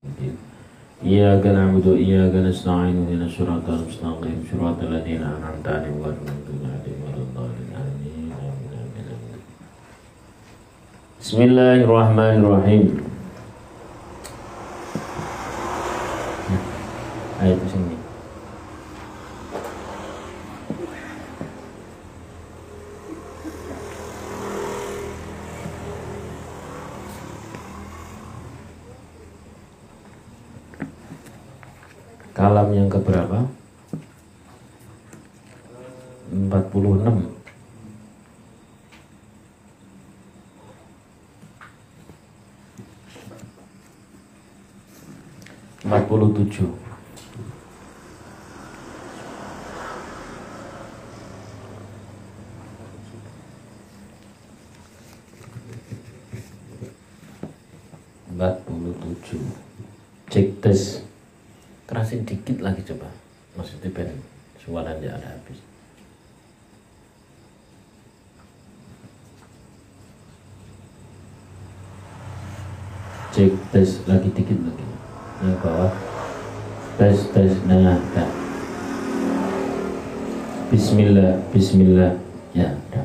إياك نعبد وإياك نستعين اهدنا الصراط المستقيم صراط الذين أنعمت عليهم غير المغضوب عليهم ولا الضالين آمين آمين آمين آمين. بسم الله الرحمن الرحيم. Ayat sini. Kalam yang keberapa? 46. Cek tes. Kerasin dikit lagi coba. Maksudnya ben suaranya ada habis. Cek tes lagi dikit lagi. Yang bawah. Tes nah. Bismillah, bismillah. Ya, dah.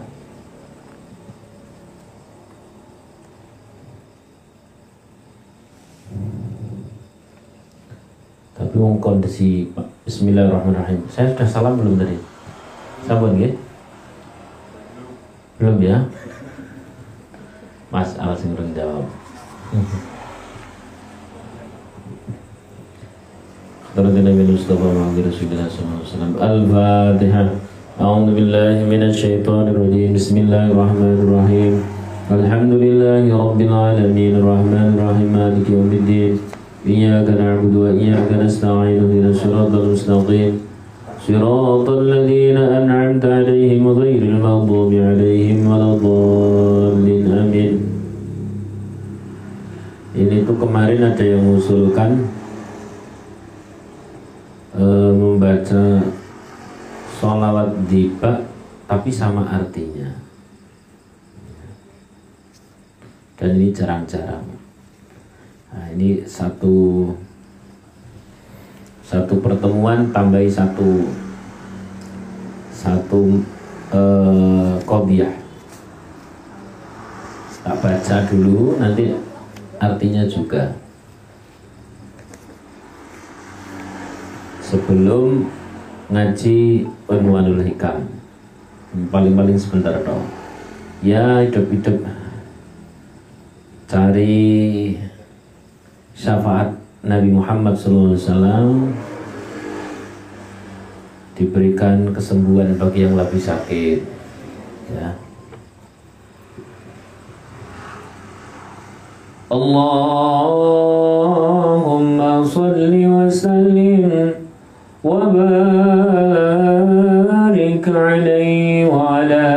Tapi wong kondisi Bismillahirrahmanirrahim. Saya sudah salam belum tadi? Sampun nggih? Belum ya? Mas Al sing urung jawab. Terus Nabi Mustafa Muhammad Rasulullah sallallahu alaihi wasallam. Al-Fatihah. A'udzu billahi minasy syaithanir rajim. Bismillahirrahmanirrahim. Alhamdulillahi rabbil alamin arrahmanir rahim maliki yaumiddin. إياك نعبد وإياك نستعين اهدنا الصراط المستقيم صراط الذين أنعمت عليهم غير المغضوب عليهم ولا الضالين آمين. Ini tuh kemarin ada yang mengusulkan membaca sholawat diba tapi sama artinya, dan ini jarang-jarang. Nah, ini satu pertemuan tambahi satu qadiyah. Tak baca dulu, nanti artinya juga. Sebelum ngaji Unwanul Hikam, paling sebentar dong. Ya hidup-hidup cari syafaat Nabi Muhammad SAW, diberikan kesembuhan bagi yang lebih sakit ya. Allahumma salli wa sallim wa barik alaihi wa ala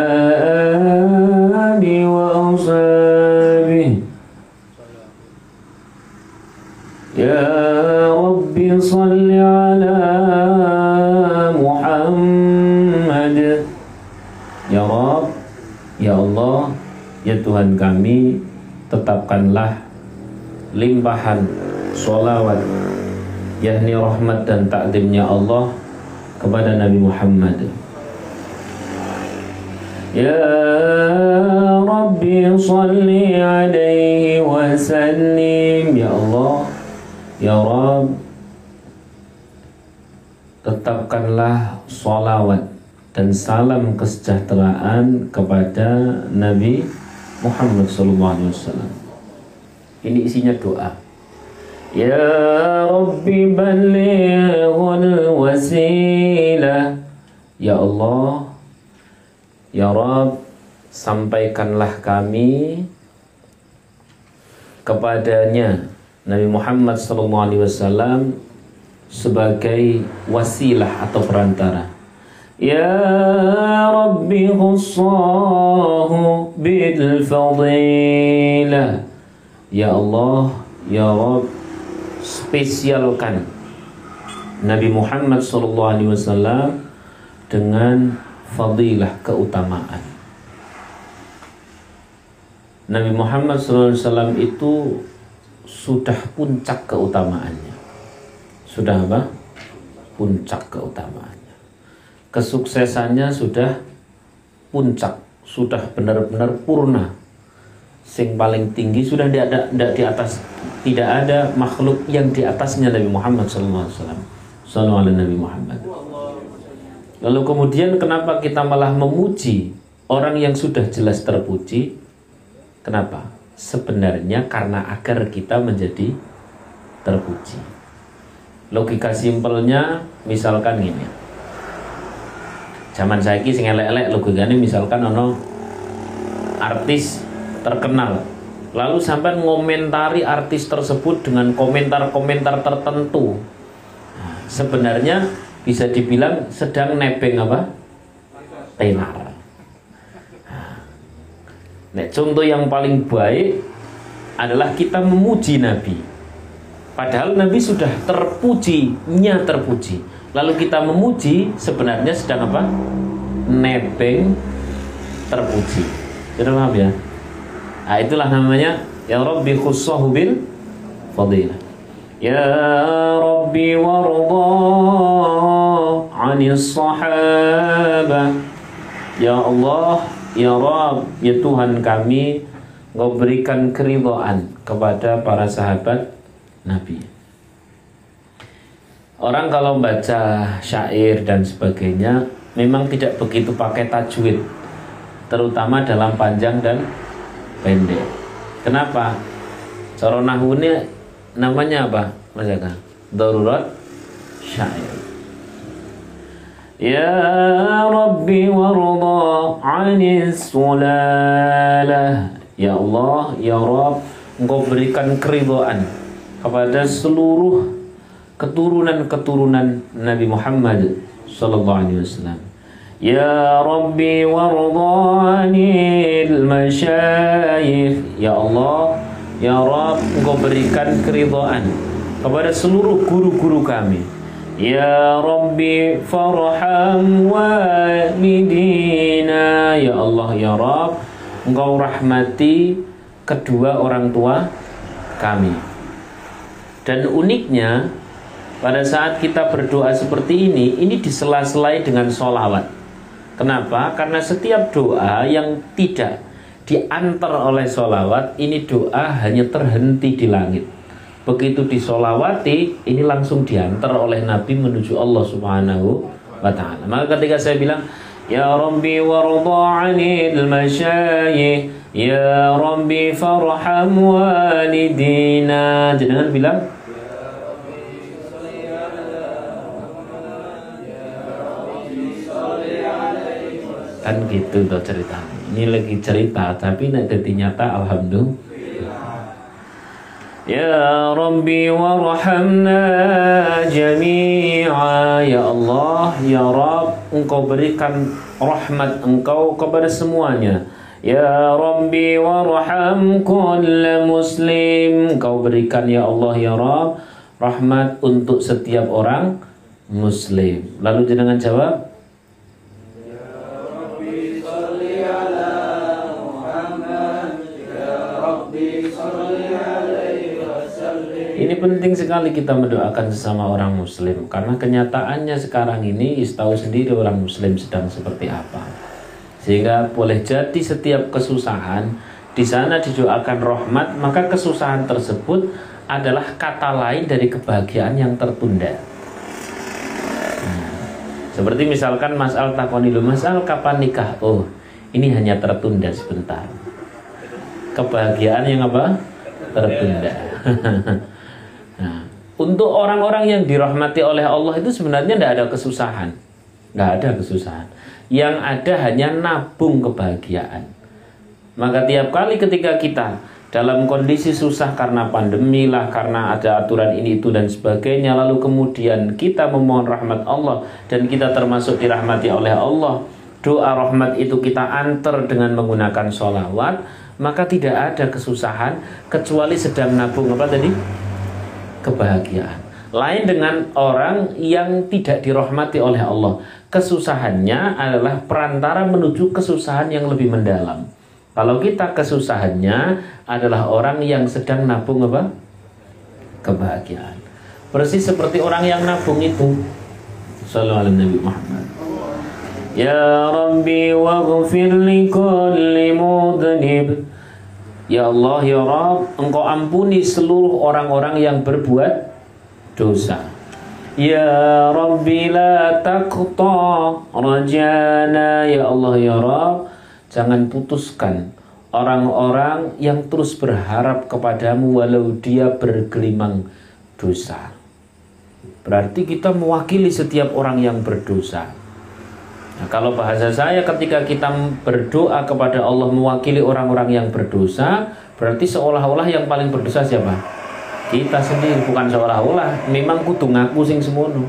alihi wa ashabihi. Ya Rabbi salli ala Muhammad. Ya Rabb, ya Allah, ya Tuhan kami, tetapkanlah limpahan sholawat, yakni rahmat dan takdimnya Allah kepada Nabi Muhammad. Ya Rabbi salli alaihi wa sallim. Ya Allah, ya Rabb, tetapkanlah sholawat dan salam kesejahteraan kepada Nabi Muhammad SAW. Ini isinya doa. Ya Rabbi ballighul wasilah. Ya Allah, ya Rabb, sampaikanlah kami kepadanya Nabi Muhammad SAW sebagai wasilah atau perantara. Ya Rabbi khussahu bil fadilah. Ya Allah, ya Rabb, spesialkan Nabi Muhammad SAW dengan fadilah, keutamaan. Nabi Muhammad SAW itu sudah puncak keutamaannya. Sudah apa? Puncak keutamaannya. Kesuksesannya sudah puncak, sudah benar-benar purna. Sing paling tinggi sudah tidak di atas, tidak ada makhluk yang di atasnya Nabi Muhammad SAW. Sallallahu alaihi Nabi Muhammad. Lalu kemudian kenapa kita malah memuji orang yang sudah jelas terpuji? Kenapa? Sebenarnya karena agar kita menjadi terpuji. Logika simpelnya misalkan gini. Zaman saiki sing elek-elek logikane misalkan ono artis terkenal. Lalu sampai ngomentari artis tersebut dengan komentar-komentar tertentu. Nah, sebenarnya bisa dibilang sedang nebeng apa? Tenar. Nah, contoh yang paling baik adalah kita memuji Nabi. Padahal Nabi sudah terpujinya terpuji. Lalu kita memuji sebenarnya sedang apa? Nebeng terpuji. Sudah paham ya? Nah, itulah namanya ya Rabbi khussahu bil fadilah. Ya Rabbi warda 'anis sahabah. Ya Allah, ya Rabb, ya Tuhan kami, Engkau berikan keridhaan kepada para sahabat Nabi. Orang kalau baca syair dan sebagainya memang tidak begitu pakai tajwid, terutama dalam panjang dan pendek. Kenapa? Cara nahwunya namanya apa? Mas Eka? Darurat syair. Ya Rabbi warda 'anis sulalah. Ya Allah, ya Rabb, Engkau berikan keridhaan kepada seluruh keturunan-keturunan Nabi Muhammad sallallahu alaihi wasallam. Ya Rabbi warda 'anil masyayikh. Ya Allah, ya Rabb, Engkau berikan keridhaan kepada seluruh guru-guru kami. Ya Rabbi farham walidina. Ya Allah, ya Rabb, Engkau rahmati kedua orang tua kami. Dan uniknya pada saat kita berdoa seperti ini disela-selai dengan sholawat. Kenapa? Karena setiap doa yang tidak diantar oleh sholawat, ini doa hanya terhenti di langit. Begitu disolawati, ini langsung diantar oleh Nabi menuju Allah Subhanahu wa ta'ala. Maka ketika saya bilang ya Rabbi warda 'anil masyayikh, ya Rabbi farham walidina, jangan bilang kan gitu tuh ceritanya. Ini lagi cerita tapi nek dadi nyata alhamdulillah. Ya Rabbi warhamna jami'a. Ya Allah, ya Rabb, Engkau berikan rahmat Engkau kepada semuanya. Ya Rabbi warham kulla muslim. Engkau berikan ya Allah, ya Rabb, rahmat untuk setiap orang muslim. Lalu jenengan jawab, ini penting sekali kita mendoakan sesama orang muslim. Karena kenyataannya sekarang ini tahu sendiri orang muslim sedang seperti apa. Sehingga boleh jadi setiap kesusahan di sana didoakan rahmat, maka kesusahan tersebut adalah kata lain dari kebahagiaan yang tertunda. Seperti misalkan Mas Al takoni dulu, Mas Al kapan nikah? Oh, ini hanya tertunda sebentar. Kebahagiaan yang apa? Tertunda. Nah, untuk orang-orang yang dirahmati oleh Allah itu sebenarnya tidak ada kesusahan. Tidak ada kesusahan. Yang ada hanya nabung kebahagiaan. Maka tiap kali ketika kita dalam kondisi susah karena pandemi lah, karena ada aturan ini itu dan sebagainya, lalu kemudian kita memohon rahmat Allah dan kita termasuk dirahmati oleh Allah, doa rahmat itu kita antar dengan menggunakan sholawat, maka tidak ada kesusahan kecuali sedang nabung apa tadi? Kebahagiaan. Lain dengan orang yang tidak dirahmati oleh Allah, kesusahannya adalah perantara menuju kesusahan yang lebih mendalam. Kalau kita kesusahannya adalah orang yang sedang nabung apa? kebahagiaan. Persis seperti orang yang nabung itu. Sallallahu alaihi Nabi Muhammad. Ya Rabbi waghfir li kulli mudhnib. Ya Allah, ya Rabb, Engkau ampuni seluruh orang-orang yang berbuat dosa. Ya Rabbi la taqta rajana. Ya Allah, ya Rabb, jangan putuskan orang-orang yang terus berharap kepadamu walau dia bergelimang dosa. Berarti kita mewakili setiap orang yang berdosa. Nah, kalau bahasa saya ketika kita berdoa kepada Allah mewakili orang-orang yang berdosa, berarti seolah-olah yang paling berdosa siapa? Kita sendiri, bukan seolah-olah, memang kudu ngaku sing semono.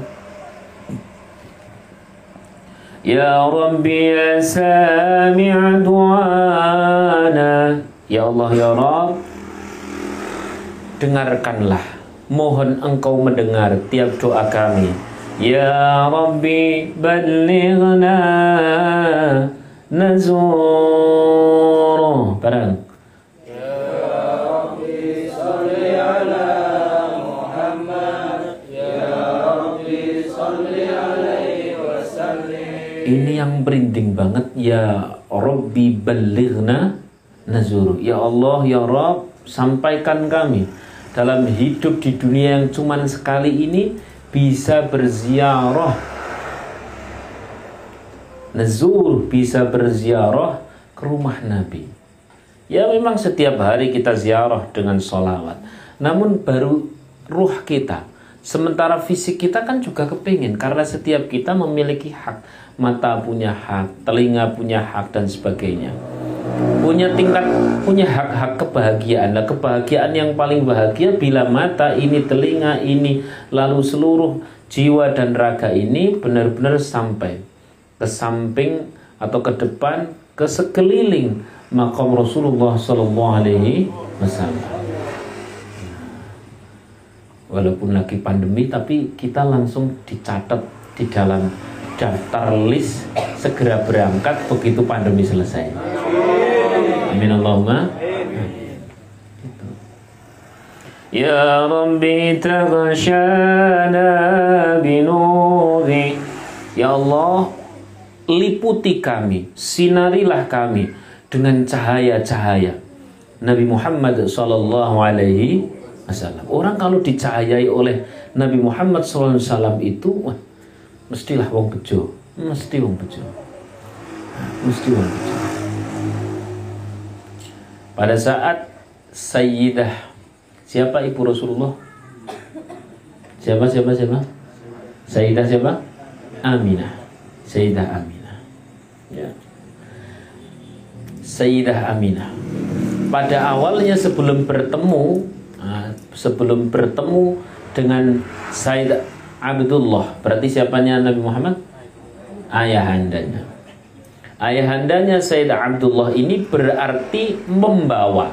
Ya Rabbi ya sami' du'ana. Ya Allah ya Rabb, dengarkanlah, mohon Engkau mendengar tiap doa kami. Ya Rabbi ballighna nazur. Barang. Ya Rabbi salli ala Muhammad. Ya Rabbi salli alaihi wasallim. Ini yang merinding banget. Ya Rabbi ballighna nazur. Ya Allah ya Rabb, sampaikan kami dalam hidup di dunia yang cuman sekali ini bisa berziarah. Nazur, bisa berziarah ke rumah Nabi. Ya memang setiap hari kita ziarah dengan sholawat, namun baru ruh kita. Sementara fisik kita kan juga kepingin, karena setiap kita memiliki hak. Mata punya hak, telinga punya hak, dan sebagainya. Punya hak-hak kebahagiaan. Nah, kebahagiaan yang paling bahagia bila mata ini, telinga ini, lalu seluruh jiwa dan raga ini benar-benar sampai ke samping atau ke depan, ke sekeliling makam Rasulullah Sallallahu Alaihi Wasallam. Walaupun lagi pandemi, tapi kita langsung dicatat di dalam daftar list segera berangkat begitu pandemi selesai. Amin Allahumma. Ya Rabbi taghshana binuri. Ya Allah, liputi kami, sinarilah kami dengan cahaya-cahaya Nabi Muhammad sallallahu alaihi wasallam. Orang kalau dicahayai oleh Nabi Muhammad sallallahu alaihi wasallam itu, wah, mestilah wong bejo, mesti wong bejo. Mesti wong bejo. Pada saat Sayyidah, siapa ibu Rasulullah? Siapa? Sayyidah siapa? Aminah. Sayyidah Aminah. Ya. Sayyidah Aminah. Pada awalnya sebelum bertemu dengan Sayyid Abdullah, berarti siapanya Nabi Muhammad? Ayahandanya. Ayahandanya Sayyid Abdullah ini berarti membawa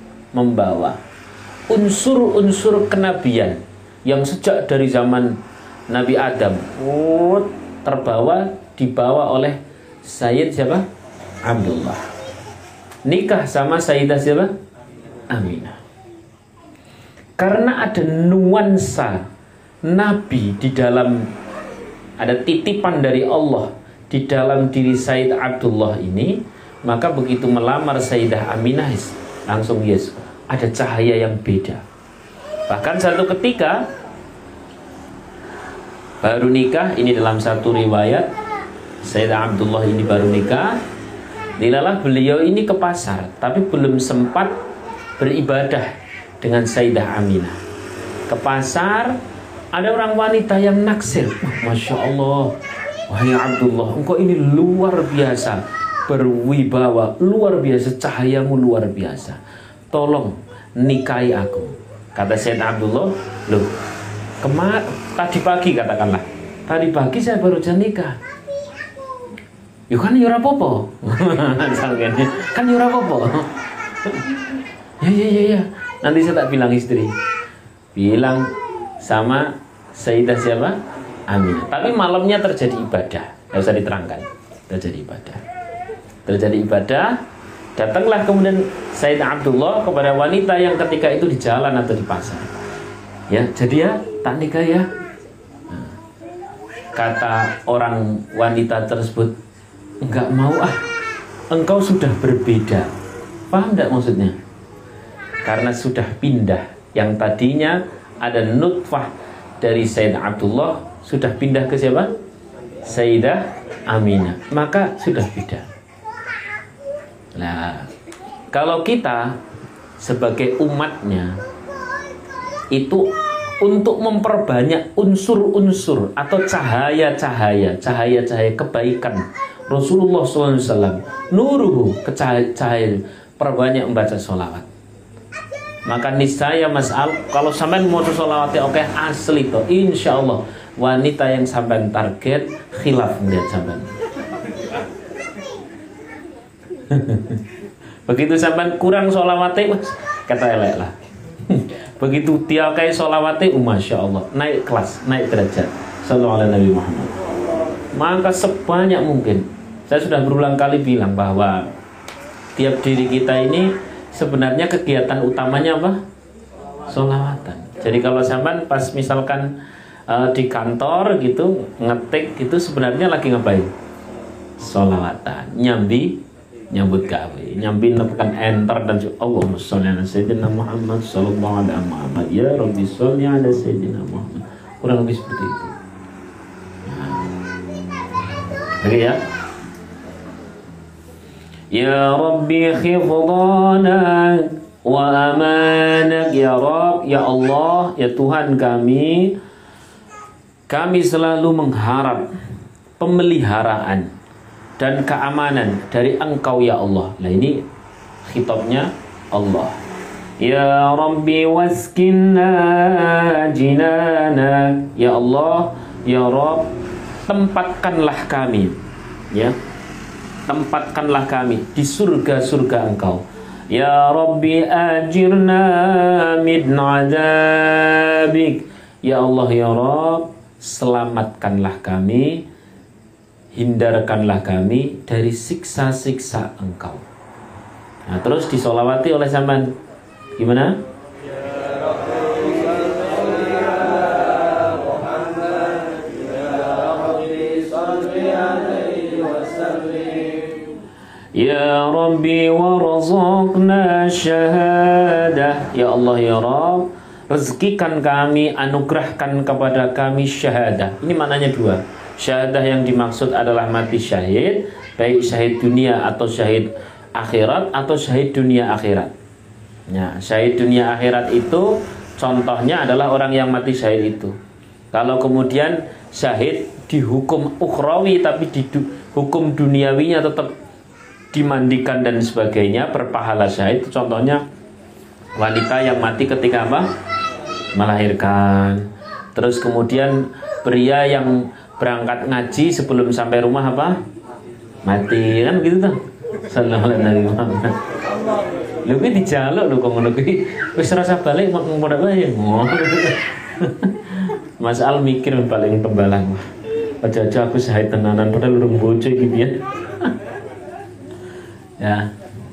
unsur-unsur kenabian yang sejak dari zaman Nabi Adam dibawa oleh Sayyid siapa? Abdullah. Nikah sama Sayyidah siapa? Aminah. Karena ada nuansa Nabi di dalam, ada titipan dari Allah di dalam diri Sayyid Abdullah ini, maka begitu melamar Sayyidah Aminah langsung yes, ada cahaya yang beda. Bahkan satu ketika baru nikah, ini dalam satu riwayat Sayyidah Abdullah ini baru nikah, dilalah beliau ini ke pasar, tapi belum sempat beribadah dengan Sayyidah Aminah. Ke pasar, ada orang wanita yang naksir. Masya Allah, wahai Abdullah, engkau ini luar biasa berwibawa, luar biasa, cahayamu luar biasa. Tolong nikahi aku. Kata Sayyid Abdullah, loh, tadi pagi katakanlah, tadi pagi saya baru saja nikah. Yuk kan yura popo, kan yura popo. Ya. Nanti saya tak bilang istri, bilang sama Sayyidah siapa? Aminah. Tapi malamnya terjadi ibadah, nggak usah diterangkan. Terjadi ibadah. Datanglah kemudian Sayyid Abdullah kepada wanita yang ketika itu di jalan atau di pasar. Ya, jadi ya tak nikah ya. Kata orang wanita tersebut, enggak mau ah, engkau sudah berbeda. Paham enggak maksudnya? Karena sudah pindah. Yang tadinya ada nutfah dari Sayyid Abdullah, sudah pindah ke siapa? Sayyidah Aminah. Maka sudah beda. Nah, kalau kita sebagai umatnya itu untuk memperbanyak unsur-unsur atau cahaya-cahaya kebaikan Rasulullah SAW, nuruhu, cahaya, perbanyak membaca sholawat. Maka niscaya Mas Al, kalau sampean mau sholawatnya oke, asli toh, insya Allah wanita yang sampean target khilaf melihat sampean. Begitu sampean kurang sholawatnya, kata elek lah. Begitu dia kayak sholawatnya, masya Allah, naik kelas, naik derajat. Sallallahu alaihi Nabi Muhammad. Maka sebanyak mungkin, saya sudah berulang kali bilang bahwa tiap diri kita ini sebenarnya kegiatan utamanya apa? Sholawatan. Jadi kalau sampean pas misalkan di kantor gitu ngetik gitu, sebenarnya lagi ngapain? Sholawatan, nyambut gawe, nyambi nekan enter dan Allahumma sholli ala sayyidina Muhammad sallallahu alaihi Muhammad, ya Rabbi sholli ala sayyidina Muhammad. Kurang lebih seperti itu. Oke ya. Ya Rabbi khifdanak wa amanak, ya Rabb, ya Allah, ya Tuhan kami selalu mengharap pemeliharaan dan keamanan dari Engkau ya Allah. Nah ini khitabnya Allah. Ya Rabbi waskinna jinana, ya Allah, ya Rabb, tempatkanlah kami, ya, tempatkanlah kami di surga-surga Engkau. Ya Rabbi ajirna min adzabik, ya Allah, ya Rabb, selamatkanlah kami, hindarkanlah kami dari siksa-siksa Engkau. Nah, terus disolawati oleh sampean gimana? Ya Rabbi warzaqna syahadah, ya Allah, ya Rabb, rezekikan kami, anugerahkan kepada kami syahadah. Ini maknanya dua. Syahadah yang dimaksud adalah mati syahid, baik syahid dunia atau syahid akhirat atau syahid dunia akhirat. Nah, syahid dunia akhirat itu contohnya adalah orang yang mati syahid itu. Kalau kemudian syahid dihukum ukhrawi tapi di hukum duniawinya tetap dimandikan dan sebagainya, berpahala syahid. Contohnya wanita yang mati ketika apa? Melahirkan. Terus kemudian pria yang berangkat ngaji sebelum sampai rumah apa? Mati, kan begitu tuh. Sallallahu alaihi wasallam. Lho kuwi dijaluk lho kok ngono kuwi. Wis rasa balik mau ngono wae. Mas Al mikir paling tembalang. Aja-aja aku syahid tenanan padahal urung bojo iki piye. Ya.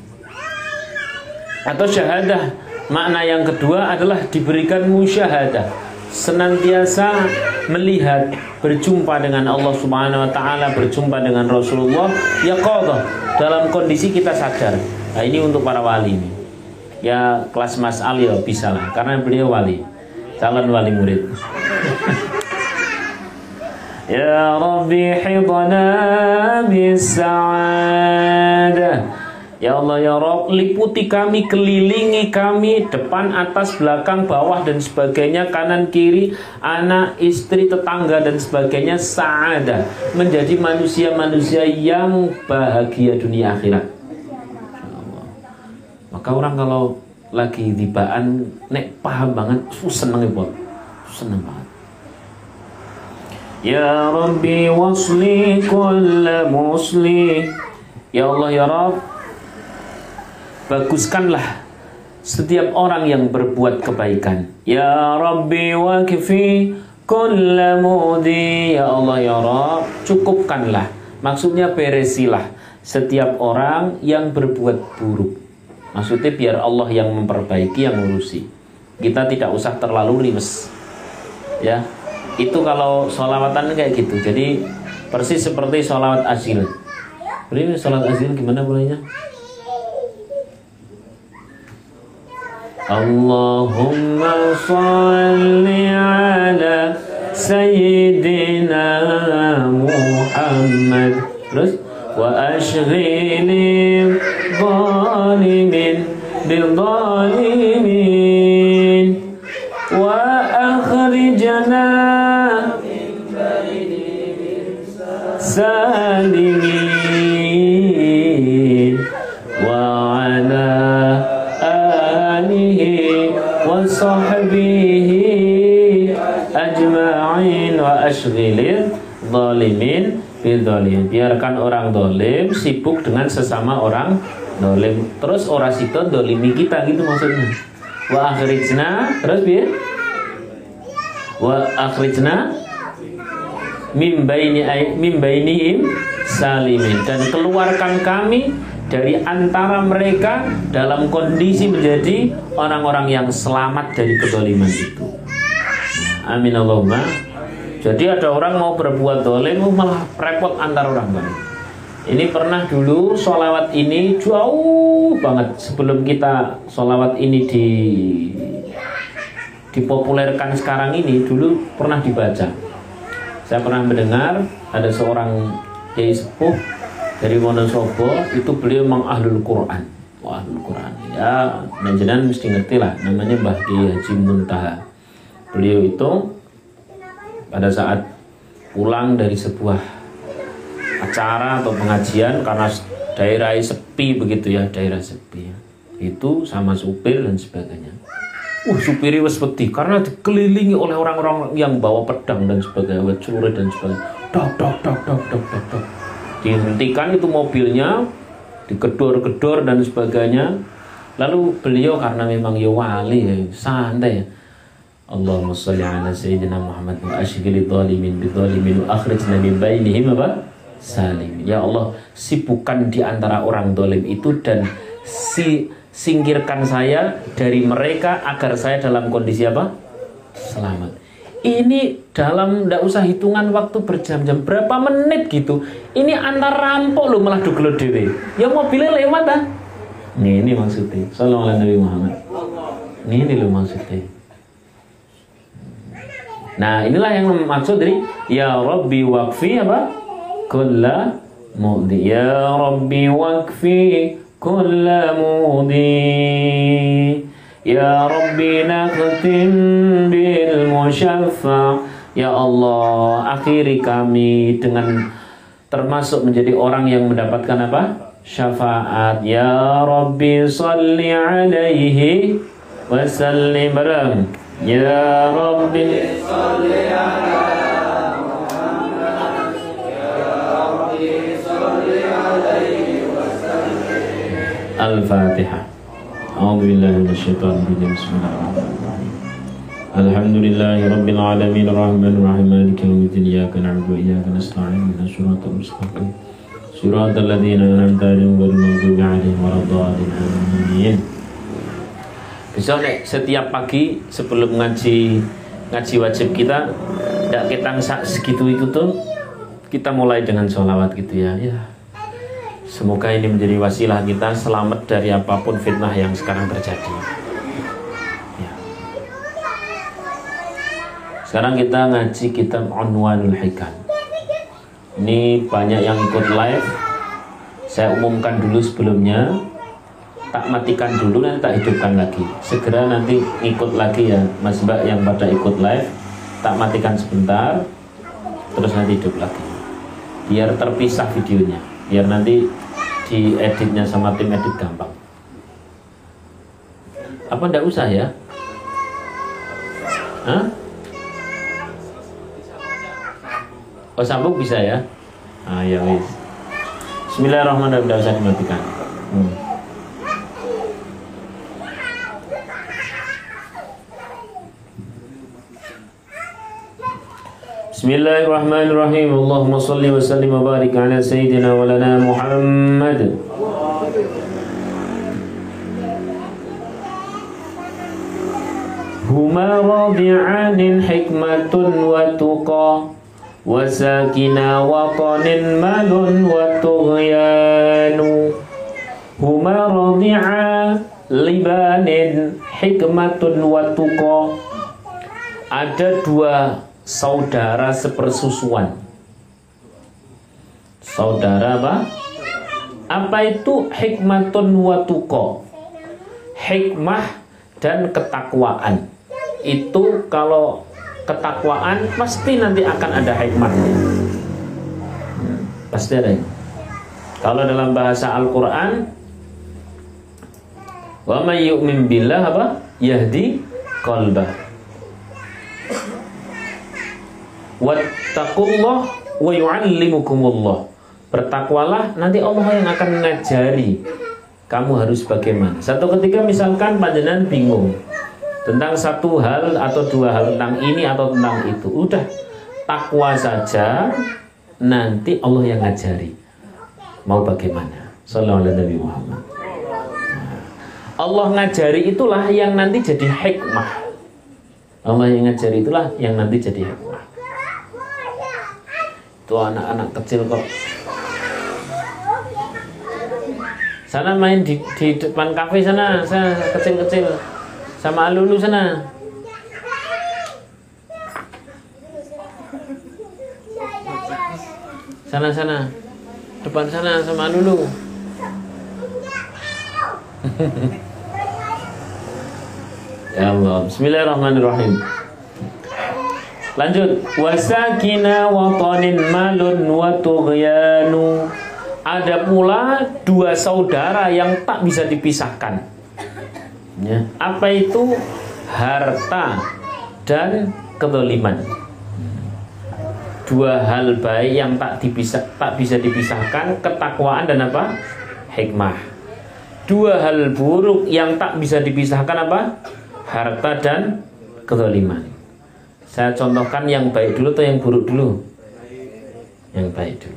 Atau syahadah, makna yang kedua adalah diberikan musyahadah, senantiasa melihat, berjumpa dengan Allah Subhanahu wa taala, berjumpa dengan Rasulullah, ya qadha, dalam kondisi kita sadar. Nah, ini untuk para wali nih. Ya kelas Mas Al ya bisa lah, karena beliau wali, calon wali murid. Ya Rabbi hidana bis sa'adah. Ya Allah, ya Rabb, liputi kami, kelilingi kami, depan, atas, belakang, bawah, dan sebagainya, kanan, kiri, anak, istri, tetangga, dan sebagainya, sa'adah, menjadi manusia-manusia yang bahagia dunia akhirat. Maka orang kalau lagi tibaan, nek paham banget, seneng ya, seneng banget. Ya Rabbi wasli kulla musli, ya Allah, ya Rabb, baguskanlah setiap orang yang berbuat kebaikan. Ya Rabbi wakifi kulla mudi, ya Allah, ya Rabb, cukupkanlah, maksudnya beresilah setiap orang yang berbuat buruk. Maksudnya biar Allah yang memperbaiki, yang ngurusi. kita tidak usah terlalu riwes. Ya, itu kalau sholawatan kayak gitu. Jadi persis seperti sholawat asyil. Ini sholawat asyil gimana mulainya? Allahumma sholli ala Sayyidina Muhammad. Terus wa ashghili zalimin bidzalimin wa akhrijna salimin wa ala alihi wa sahbihi ajma'in wa ashghilil zalimin bidzalimin. Biarkan orang dolim sibuk dengan sesama orang dolim. Terus orang itu dolimi kita gitu maksudnya. Wa akhrijna, terus biar wa akhrijna mim bainihim salimin, dan keluarkan kami dari antara mereka dalam kondisi menjadi orang-orang yang selamat dari kedoliman itu. Amin Allahumma. Jadi ada orang mau berbuat dolim malah repot antar orang dolim. Ini pernah dulu sholawat ini jauh banget sebelum kita sholawat ini dipopulerkan sekarang ini, dulu pernah dibaca. Saya pernah mendengar ada seorang kiai sepuh dari Wonosobo, itu beliau memang ahlul Quran. Wah, ahlul Quran. Ya, jenengan mesti ngerti lah, namanya Mbah Kiai Haji Muntaha. Beliau itu pada saat pulang dari sebuah acara atau pengajian, karena daerah sepi begitu ya, daerah sepi. Itu sama supir dan sebagainya. Supiri wes wedi karena dikelilingi oleh orang-orang yang bawa pedang dan sebagainya, celurit dan sebagainya. Dok. Dihentikan itu mobilnya, digedor-gedor dan sebagainya. Lalu beliau karena memang ya wali, ya, santai. Allahumma sholli ala sayyidina Muhammad wa ashghilil zalimin bidzalimin wa akhrijna min bainihim salim. Ya Allah, sibukkan di antara orang dolim itu dan singkirkan saya dari mereka agar saya dalam kondisi apa? Selamat. Ini dalam tidak usah hitungan waktu berjam-jam, berapa menit gitu. Ini antar rampok loh malah dugelo dhewe. Ya mobilnya lewat ah. Ini maksudnya. Sallallahu alaihi Muhammad. Ini loh maksudnya. Nah, inilah yang maksud dari ya Rabbi waqfi apa? Kulla mudi. Ya Rabbi waqfi kulla mudi. Ya Rabbi nakhtim bil musyaffa. Ya Allah, akhiri kami dengan termasuk menjadi orang yang mendapatkan apa? Syafaat. Ya Rabbi salli alaihi wa sallim. Ya Rabbi salli ala Muhammad. Ya Rabbi salli alaihi wa sallim. Al-Fatihah. A'udzu billahi minasyaitonir rajim. Bismillahirrahmanirrahim. Alhamdulillahi rabbil alamin arrahmanir rahim maliki yaumiddin iyyaka na'budu wa iyyaka nasta'in ihdinas siratal mustaqim siratal ladzina an'amta 'alaihim ghairil maghdubi 'alaihim waladdallin. Amin. Besok setiap pagi sebelum ngaji wajib kita tidak kita segitu itu tuh kita mulai dengan sholawat gitu ya. Semoga ini menjadi wasilah kita selamat dari apapun fitnah yang sekarang terjadi. Ya. Sekarang kita ngaji kitab Unwanul Hikam. Ini banyak yang ikut live. Saya umumkan dulu sebelumnya. Tak matikan dulu dan tak hidupkan lagi. Segera nanti ikut lagi ya Mas Mbak yang pada ikut live. Tak matikan sebentar, terus nanti hidup lagi. Biar terpisah videonya. Biar nanti di editnya sama tim edit gampang. Apa ndak usah ya? Hah? Oh sambung bisa ya? Ya wis. Bismillahirrahmanirrahim. Ndak usah dimatikan. Bismillahirrahmanirrahim. Allahumma salli wa sallim wa barik ala sayyidina wa lana Muhammad. huma radi'anin hikmatun wa tuqa wa sakina watanin malun wa tughyanu. Huma radi'a libanin hikmatun wa tuqa. Ada dua saudara sepersusuan. Saudara apa? Apa itu hikmatun wa tuqa? Hikmah dan ketakwaan. Itu kalau ketakwaan pasti nanti akan ada hikmahnya. Pasti ada. Kalau dalam bahasa Al-Quran, wa may yu'min billah apa? Yahdi qalbah. Wattaqullah wa yu'allimukumullah. Bertakwalah, nanti Allah yang akan mengajari kamu harus bagaimana. Satu ketika misalkan panjenengan bingung tentang satu hal atau dua hal, tentang ini atau tentang itu, udah takwa saja, nanti Allah yang ngajari mau bagaimana. Sallallahu alaihi Nabi Muhammad. Allah ngajari itulah yang nanti jadi hikmah. Allah yang ngajari itulah yang nanti jadi hikmah. Itu anak-anak kecil kok. Sana main di depan kafe sana, saya kecil-kecil. Sama Alulu sana. Sana. Depan sana sama Alulu. Ya Allah. Bismillahirrahmanirrahim. Lanjut. Wasakina watanin malun wa tughyanu. Ada pula dua saudara yang tak bisa dipisahkan. Ya. Apa itu? Harta dan kezaliman. Dua hal baik yang tak bisa dipisahkan, ketakwaan dan apa? Hikmah. Dua hal buruk yang tak bisa dipisahkan apa? Harta dan kezaliman. Saya contohkan yang baik dulu atau yang buruk dulu? Yang baik dulu.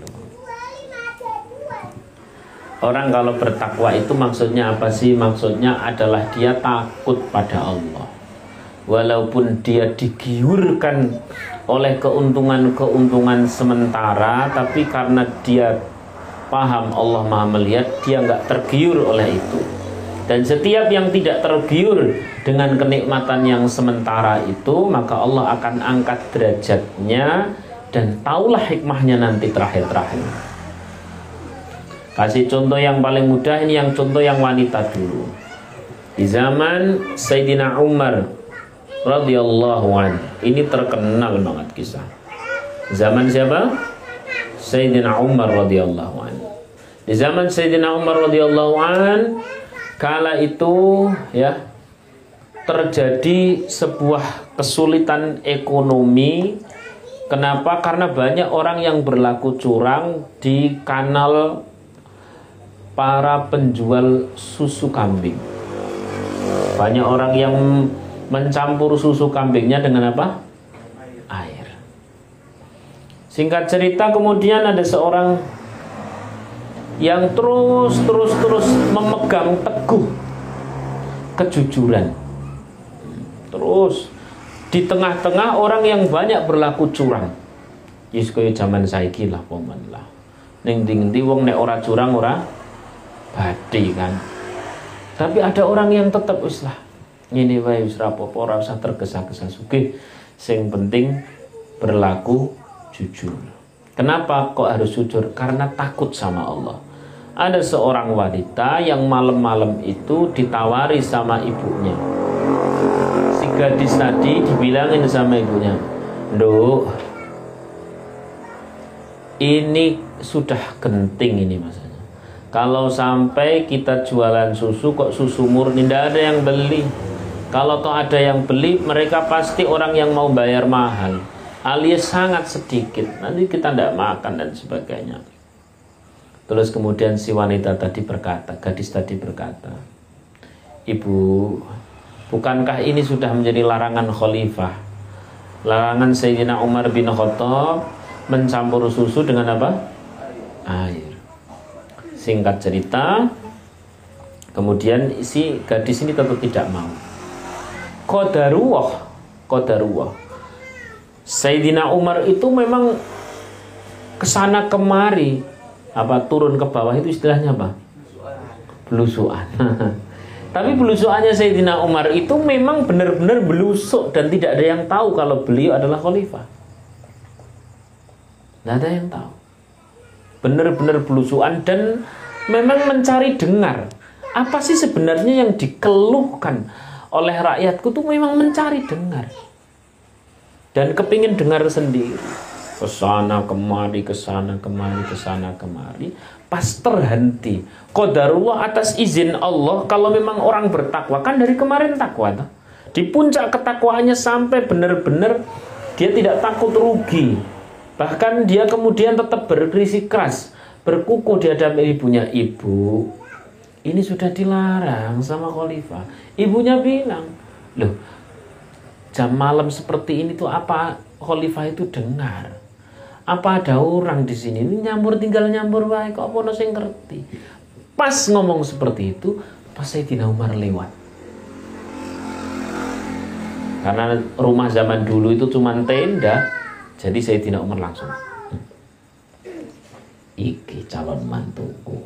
Orang kalau bertakwa itu maksudnya apa sih? Maksudnya adalah dia takut pada Allah. Walaupun dia digiurkan oleh keuntungan-keuntungan sementara, tapi karena dia paham Allah Maha melihat, dia nggak tergiur oleh itu. Dan setiap yang tidak tergiur dengan kenikmatan yang sementara itu, maka Allah akan angkat derajatnya dan taulah hikmahnya nanti terakhir-terakhir. Kasih contoh yang paling mudah, ini yang contoh yang wanita dulu. Di zaman Sayyidina Umar radhiyallahu anhu, ini terkenal banget kisah. Zaman siapa? Sayyidina Umar radhiyallahu anhu. Di zaman Sayyidina Umar radhiyallahu anhu, kala itu ya terjadi sebuah kesulitan ekonomi. Kenapa? Karena banyak orang yang berlaku curang di kanal para penjual susu kambing. Banyak orang yang mencampur susu kambingnya dengan apa? Air. Singkat cerita, kemudian ada seorang yang terus memegang teguh kejujuran. Terus di tengah-tengah orang yang banyak berlaku curang. Yes, kaya zaman saiki lah pomen lah. Ning ndi wong nek ora curang ora badi kan. Tapi ada orang yang tetap wis lah. Ngene wae wis rapopo, ora usah tergesa-gesa sugih. Sing penting berlaku jujur. Kenapa kok harus jujur? Karena takut sama Allah. Ada seorang wanita yang malam-malam itu ditawari sama ibunya. Si gadis tadi dibilangin sama ibunya, "Nduk, ini sudah genting ini Mas. Kalau sampai kita jualan susu kok susu murni, tidak ada yang beli. Kalau toh ada yang beli, mereka pasti orang yang mau bayar mahal, alias sangat sedikit. Nanti kita tidak makan dan sebagainya." Terus kemudian si wanita tadi berkata, gadis tadi berkata, "Ibu, bukankah ini sudah menjadi larangan khalifah? Larangan Sayyidina Umar bin Khattab mencampur susu dengan apa? Air." Singkat cerita, kemudian si gadis ini tetap tidak mau. Qadarullah. Sayyidina Umar itu memang kesana kemari, turun ke bawah itu istilahnya apa? Belusuan. Tapi belusuannya Sayyidina Umar itu memang benar-benar belusuk dan tidak ada yang tahu kalau beliau adalah khalifah. Tidak ada yang tahu. Benar-benar belusuan dan memang mencari dengar. Apa sih sebenarnya yang dikeluhkan oleh rakyatku tuh memang mencari dengar. Dan kepingin dengar sendiri. Kesana kemari, kesana kemari, kesana kemari. Pas terhenti. Qadarullah atas izin Allah. Kalau memang orang bertakwa, kan dari kemarin takwa tuh. Di puncak ketakwaannya sampai benar-benar dia tidak takut rugi. Bahkan dia kemudian tetap bersikeras, berkukuh di hadapan ibunya. Ibu, ini sudah dilarang sama khalifah. Ibunya bilang, loh, jam malam seperti ini tuh apa khalifah itu dengar? Apa ada orang di sini? Ini tinggal nyambur baik, kok ono sing ngerti. Pas ngomong seperti itu, pas Sayyidina Umar lewat. Karena rumah zaman dulu itu cuma tenda, jadi Sayyidina Umar langsung, iki calon mantuku.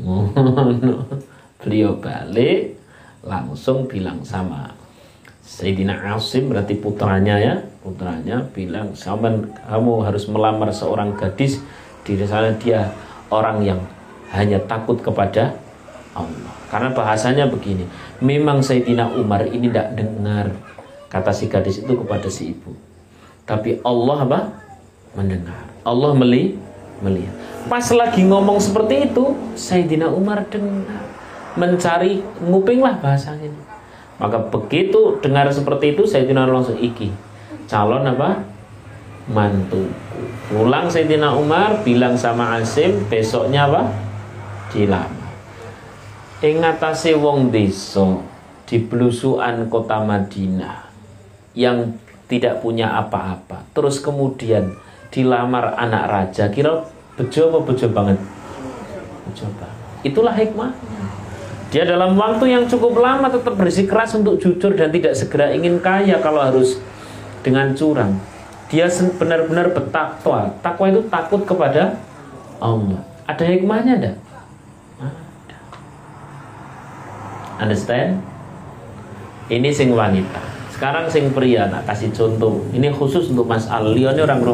Beliau balik langsung bilang sama Sayyidina Asim, berarti putranya bilang, kamu harus melamar seorang gadis di sana, dia orang yang hanya takut kepada Allah. Karena bahasanya begini, memang Sayyidina Umar ini tidak dengar kata si gadis itu kepada si ibu, tapi Allah mendengar, Allah melihat. Pas lagi ngomong seperti itu, Sayyidina Umar dengar, mencari nguping lah bahasanya. Maka begitu dengar seperti itu, Sayyidina Umar langsung, iki calon mantuku. Pulang Sayyidina Umar bilang sama Asim, besoknya dilamar. Ing ngatasé wong desa di belusukan kota Madinah yang tidak punya apa-apa, terus kemudian dilamar anak raja, kira bejo apa bejo banget? Bejo banget. Itulah hikmahnya. Dia dalam waktu yang cukup lama tetap bersikeras untuk jujur dan tidak segera ingin kaya kalau harus dengan curang. Dia benar-benar bertakwa. Takwa itu takut kepada Allah. Ada hikmahnya enggak? Ada. Understand? Ini sing wanita. Sekarang sing pria, tak kasih contoh. Ini khusus untuk Mas Ali. Ini orang.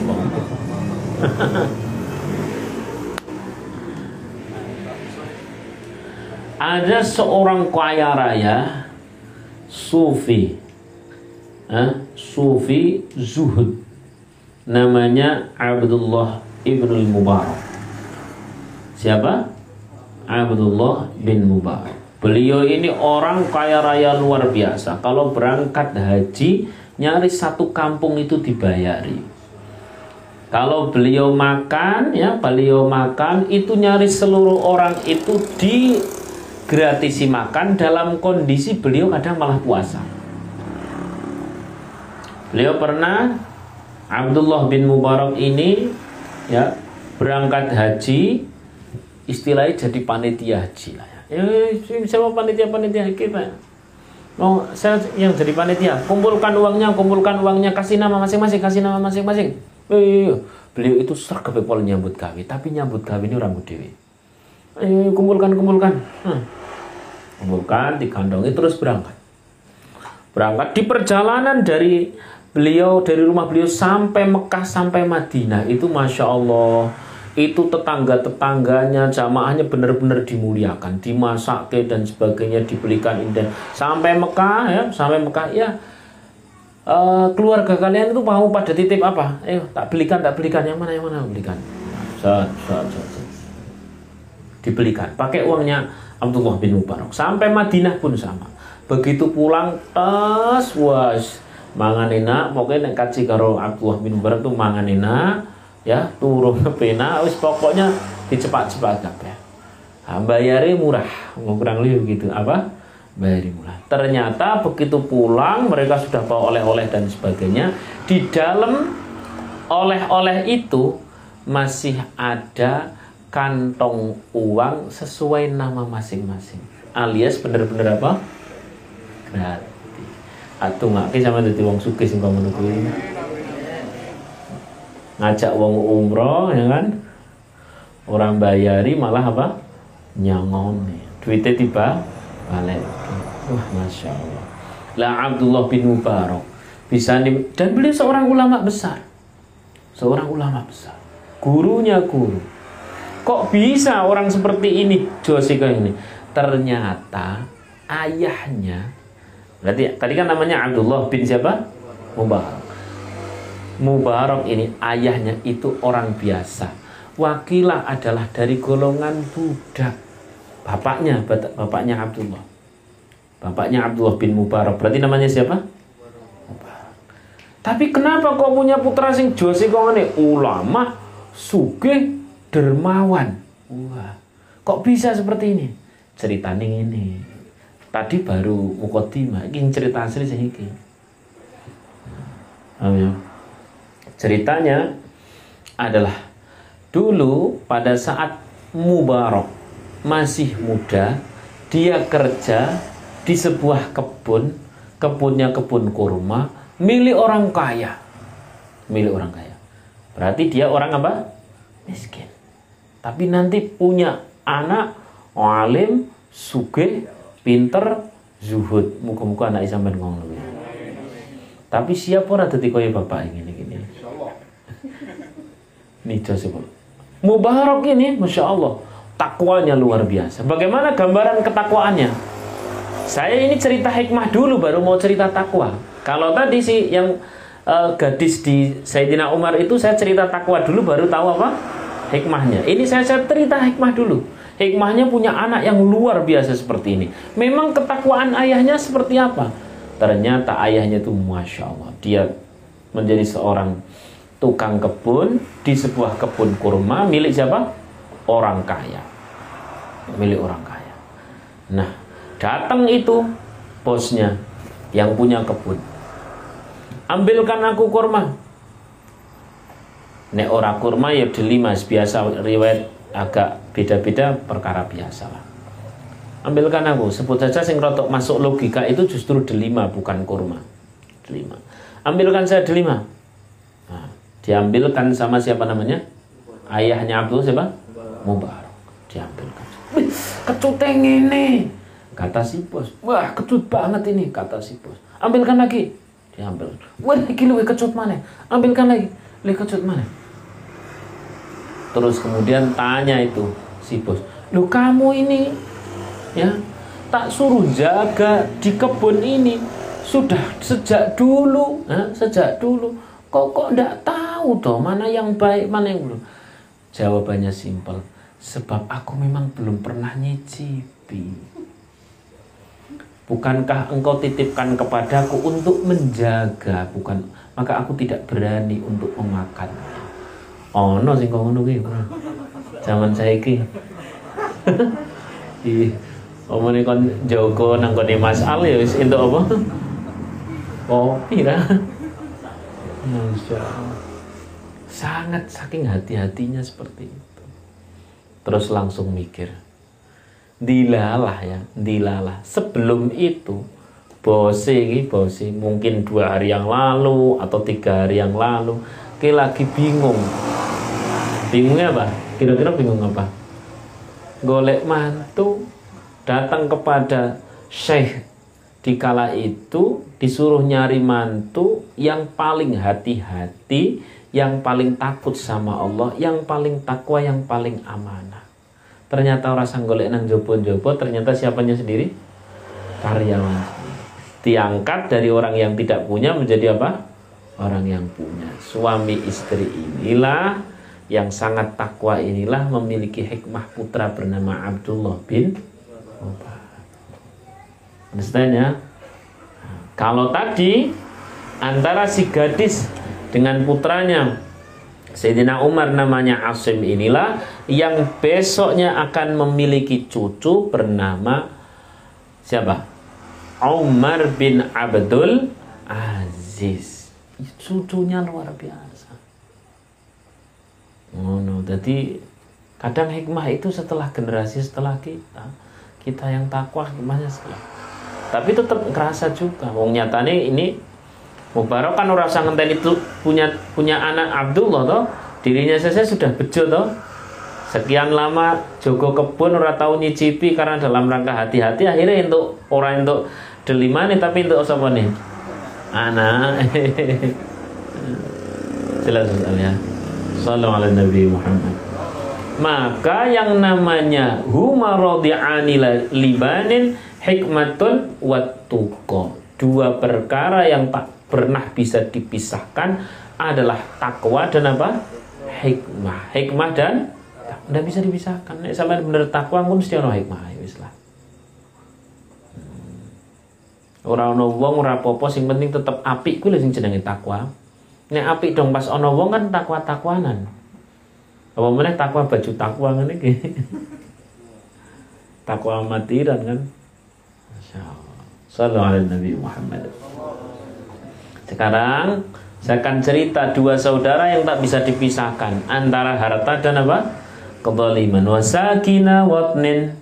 Ada seorang kaya raya sufi, sufi zuhud, namanya Abdullah ibnul Mubarak. Siapa? Abdullah bin Mubarak. Beliau ini orang kaya raya luar biasa. Kalau berangkat haji, nyaris satu kampung itu dibayari. Kalau beliau makan, itu nyaris seluruh orang itu digratisi makan, dalam kondisi beliau kadang malah puasa. Beliau pernah, Abdullah bin Mubarak ini berangkat haji, istilahnya jadi panitia haji lah ya. Siapa panitia kita? Oh, saya yang jadi panitia. Kumpulkan uangnya, kasih nama masing-masing. Beliau itu sergap pol nyambut gawe, tapi nyambut gawe ini orang dewe. Kumpulkan. Kumpulkan, digandongi terus berangkat. Di perjalanan dari rumah beliau sampai Mekah sampai Madinah itu Masya Allah, itu tetangga-tetangganya, jamaahnya benar-benar dimuliakan, dimasak dan sebagainya, dibelikan indah. Sampai Mekah keluarga kalian itu mau pada titip apa? Tak belikan, yang mana belikan. Dibelikan, pakai uangnya Abdullah bin Mubarak. Sampai Madinah pun sama. Begitu pulang, mangan enak, pokoknya nek kaji karo Abdullah bin Mubarak tuh mangan enak, turun pena, pokoknya dicepat-cepat kabeh. Bayarnya murah, kurang lebih begitu. Bayarnya murah. Ternyata begitu pulang, mereka sudah bawa oleh-oleh dan sebagainya. Di dalam oleh-oleh itu masih ada kantong uang sesuai nama masing-masing, alias benar-benar gratis. Atungake sama dadi wong sugih sing kok ngono kuwi. Ngajak wong umroh ya kan. Orang bayari malah apa? Nyangone. Duitnya tiba balik. Wah, Masya Allah. Lah Abdullah bin Mubarak bisa dan beliau seorang ulama besar. Seorang ulama besar. Gurunya guru. Kok bisa orang seperti ini Jose kayak ini? Ternyata ayahnya, berarti tadi kan namanya Abdullah bin siapa? Mubarak. Mubarak ini ayahnya itu orang biasa. Wakilah adalah dari golongan budak. Bapaknya Abdullah. Bapaknya Abdullah bin Mubarak. Berarti namanya siapa? Mubarak. Tapi kenapa kok punya putra sing Jose kok ngene? Ulama, sugih, dermawan. Wah, kok bisa seperti ini? Ceritanya ini. Tadi baru mukadimah, ini cerita asli sih iki. Amin. Ceritanya adalah dulu pada saat Mubarak masih muda, dia kerja di sebuah kebun, kebunnya kebun kurma, milik orang kaya. Milik orang kaya. Berarti dia orang apa? Miskin. Tapi nanti punya anak alim, sugih, pinter, zuhud. Muga-muga anak sampean ngono. Tapi siapa ora dadi kaya bapak ini gini. Nih coba. Mubarak ini, Masya Allah, takwanya luar biasa. Bagaimana gambaran ketakwaannya? Saya ini cerita hikmah dulu, baru mau cerita takwa. Kalau tadi sih yang gadis di Sayyidina Umar itu saya cerita takwa dulu, baru tahu apa hikmahnya. Ini saya cerita hikmah dulu. Hikmahnya punya anak yang luar biasa seperti ini. Memang ketakwaan ayahnya seperti apa? Ternyata ayahnya itu Masya Allah, dia menjadi seorang tukang kebun di sebuah kebun kurma milik siapa? Orang kaya. Milik orang kaya. Nah, datang itu bosnya yang punya kebun. Ambilkan aku kurma. Nek ora kurma ya delimas, biasa riwayat agak beda-beda, perkara biasa lah. Ambilkan aku, sebut saja sing rotok masuk logika itu justru delima bukan kurma. Delima. Ambilkan saya delima. Nah, diambilkan sama siapa namanya? Ayahnya Abdul siapa? Mubarak. Diambilkan. Wih, kecuteng ini, kata si bos. Wah, kecut banget ini, kata si bos. Ambilkan lagi. Diambil. Wah, iki luwih kecut mana? Ambilkan lagi. Luwih kecut mana? Terus kemudian tanya itu si bos. Loh, kamu ini ya tak suruh jaga di kebun ini sudah sejak dulu, sejak dulu. Kok ndak tahu toh mana yang baik, mana yang belum? Jawabannya simpel. Sebab aku memang belum pernah nyicipi. Bukankah engkau titipkan kepadaku untuk menjaga, bukan? Maka aku tidak berani untuk memakan. Oh no, sing kok ngono kuwi. Zaman saiki. Ih, omone kon jaga nang kene Mas Al ya wis entuk apa? Kopi ra. Masya Allah. Sangat saking hati-hatinya seperti itu. Terus langsung mikir. Dilalah ya, dilalah. Sebelum itu bose mungkin 2 hari yang lalu atau 3 hari yang lalu kayak lagi bingung. Bingungnya apa? Kira-kira bingung apa? Golek mantu, datang kepada syekh di kala itu, disuruh nyari mantu yang paling hati-hati, yang paling takut sama Allah, yang paling takwa, yang paling amanah. Ternyata orang sang golek nang jopo-jopo, ternyata siapanya sendiri? Karyawan. Diangkat dari orang yang tidak punya menjadi apa? Orang yang punya. Suami istri inilah yang sangat takwa, inilah memiliki hikmah putra bernama Abdullah bin Mubarak. Understand ya? Kalau tadi antara si gadis dengan putranya Sayyidina Umar namanya Asim, inilah yang besoknya akan memiliki cucu bernama siapa? Umar bin Abdul Aziz. Cucunya luar biasa. Jadi kadang hikmah itu setelah generasi setelah kita yang takwa, hikmahnya setelah. Tapi tetap ngerasa juga. Wong nyatane ini Mubarak kan ora usah ngenteni itu punya anak Abdullah toh. Dirinya saja sudah bejo toh. Sekian lama jogo kebun ora tahu nyicipi karena dalam rangka hati-hati, akhirnya untuk orang untuk delimane tapi untuk sapa nih? Anak. Jelas ya. Sallallahu alaihi Nabi Muhammad. Maka yang namanya huma radi'ani libanin hikmatun wattuqa. Dua perkara yang tak pernah bisa dipisahkan adalah takwa dan apa? Hikmah. Hikmah dan tidak bisa dipisahkan. Nek sampeyan bener takwa pun mesti ana hikmah ya wis lah. Ora ana wong ora apa-apa sing penting tetep apik kuwi lho sing jenenge takwa. Nek apik dong pas ana wong kan takwa-takwanan. Apa meneh takwa baju takwa ngene iki. Takwa amatiran kan. Masyaallah. Sallallahu alaihi Nabi Muhammad. Sekarang saya akan cerita dua saudara yang tak bisa dipisahkan antara harta dan apa? Kezaliman. Wasakina watnin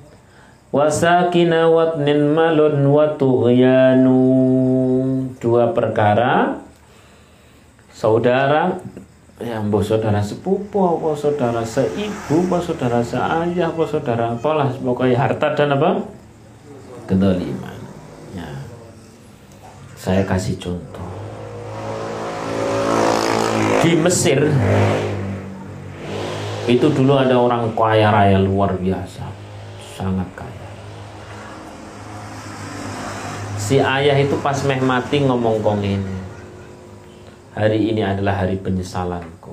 malun wa tughyanu. Dua perkara saudara, ya mbok saudara sepupu, apa saudara seibu, apa saudara seayah, apa saudara apalah, pokoknya harta dan apa? Kezaliman. Ya. Saya kasih contoh. Di Mesir itu dulu ada orang kaya raya luar biasa, sangat kaya. Si ayah itu pas meh mati ngomong kong ini, hari ini adalah hari penyesalanku.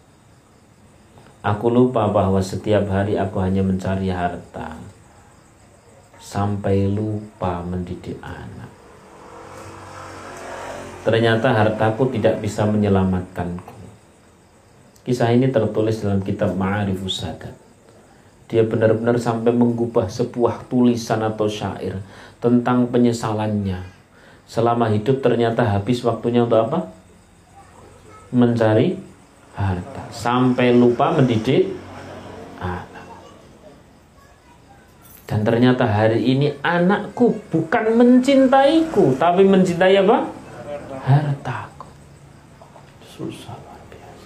Aku lupa bahwa setiap hari aku hanya mencari harta, sampai lupa mendidik anak. Ternyata hartaku tidak bisa menyelamatkanku. Kisah ini tertulis dalam kitab Ma'arifus Sadat. Dia benar-benar sampai menggubah sebuah tulisan atau syair tentang penyesalannya. Selama hidup ternyata habis waktunya untuk apa? Mencari harta. Sampai lupa mendidik anak. Dan ternyata hari ini anakku bukan mencintaiku, tapi mencintai apa? Hartaku. Susah luar biasa.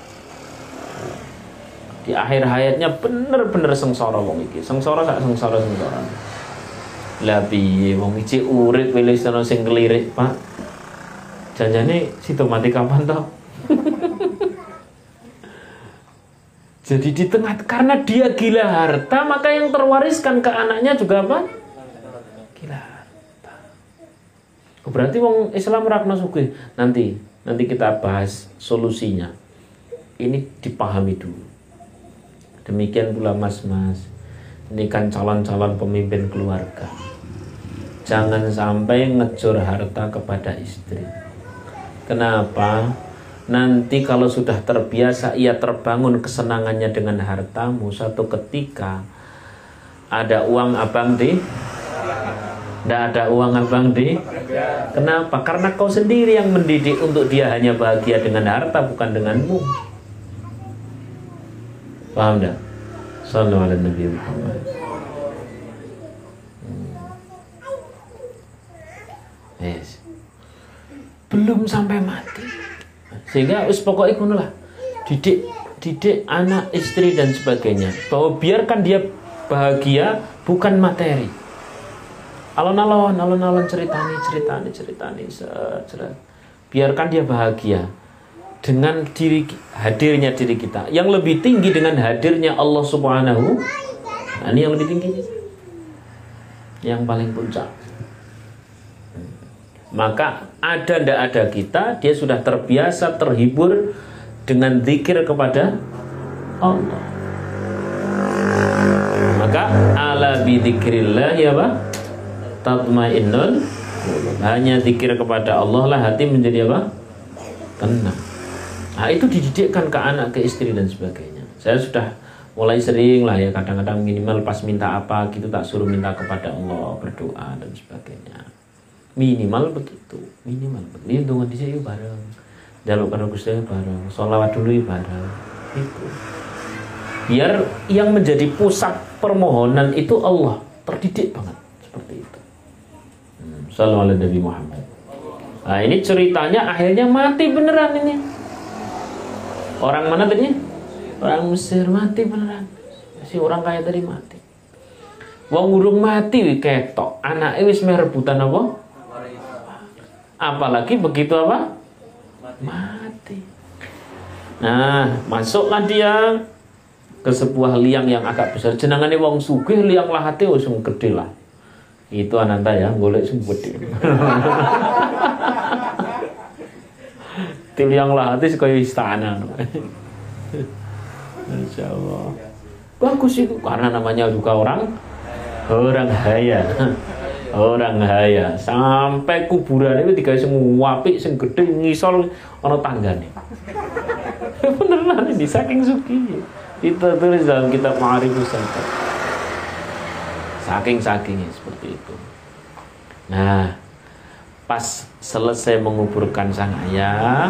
Di akhir hayatnya bener-bener sengsara wong iki. Sengsara sak sengsara. Lah piye wong iki urip wis ana sing kelirik, Pak. Janjane situ mati kapan toh? Jadi di tengah, karena dia gila harta, maka yang terwariskan ke anaknya juga apa? Gila harta. Berarti wong Islam rakna sugih. Nanti kita bahas solusinya. Ini dipahami dulu. Demikian pula mas-mas. Ini kan calon-calon pemimpin keluarga. Jangan sampai ngejor harta kepada istri. Kenapa? Nanti kalau sudah terbiasa ia terbangun kesenangannya dengan hartamu, satu ketika ada uang abang di, tidak ada uang abang di. Kenapa? Karena kau sendiri yang mendidik untuk dia hanya bahagia dengan harta, bukan denganmu. Paham tak? Sallallahu alaihi Nabi Muhammad. Yes. Belum sampai mati. Sehingga pokoknya ngono lah. Didik anak, istri dan sebagainya. Bahwa biarkan dia bahagia bukan materi. Alon-alon ceritani. Biarkan dia bahagia dengan hadirnya diri kita. Yang lebih tinggi dengan hadirnya Allah Subhanahu. Nah, ini yang lebih tinggi. Yang paling puncak. Maka ada ndak ada kita, dia sudah terbiasa terhibur dengan zikir kepada Allah. Maka ala bi dzikrillah ya apa? Tatmainnul qulub. Hanya zikir kepada Allah lah hati menjadi apa? Tenang. Nah, itu dididikkan ke anak, ke istri dan sebagainya. Saya sudah mulai sering lah ya, kadang-kadang minimal pas minta apa gitu tak suruh minta kepada Allah, berdoa dan sebagainya. Minimal begitu. Ini dengan di sini bareng. Jaluk karo Gusti bareng. Sholawat dulu bareng. Itu. Biar yang menjadi pusat permohonan itu Allah. Terdidik banget seperti itu. Sallallahu alaihi Nabi Muhammad. Nah, ini ceritanya akhirnya mati beneran ini. Orang mana tadi? Orang Mesir mati beneran. Si orang kaya tadi mati. Wong urung mati ketok, anake wis meh rebutan apa? Apalagi begitu apa? Mati. Nah, masuklah dia ke sebuah liang yang agak besar. Jenengane wong sugih liang lahate wis gede lah. Itu Ananta ya, golek sing gede. Di liang lahate kaya istana. Insyaallah. Bagus itu karena namanya juga orang kaya. Orang kaya. Sampai kuburan itu digawe sing apik sing gede ngisor ana tanggane. Beneran ini saking sugih. Kita tulis dalam kitab Ma'arifus Santa. Saking-sakingnya seperti itu. Nah, pas selesai menguburkan sang ayah,